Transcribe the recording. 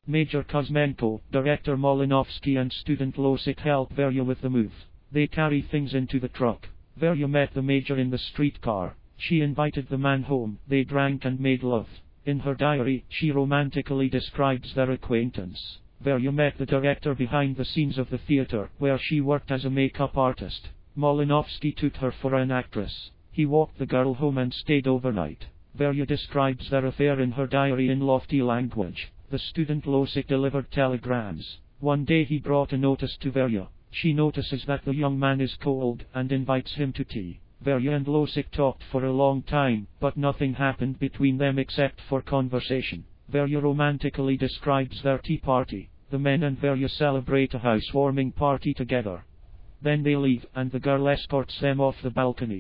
Major Kuzmenko, Director Malinovsky and student Losik help Varya with the move. They carry things into the truck. Varya met the major in the streetcar. She invited the man home, they drank and made love. In her diary, she romantically describes their acquaintance. Varya met the director behind the scenes of the theater, where she worked as a makeup artist. Malinovsky took her for an actress. He walked the girl home and stayed overnight. Varya describes their affair in her diary in lofty language. The student Losik delivered telegrams. One day he brought a notice to Varya. She notices that the young man is cold, and invites him to tea. Varya and Losik talked for a long time, but nothing happened between them except for conversation. Varya romantically describes their tea party. The men and Varya celebrate a housewarming party together. Then they leave, and the girl escorts them off the balcony.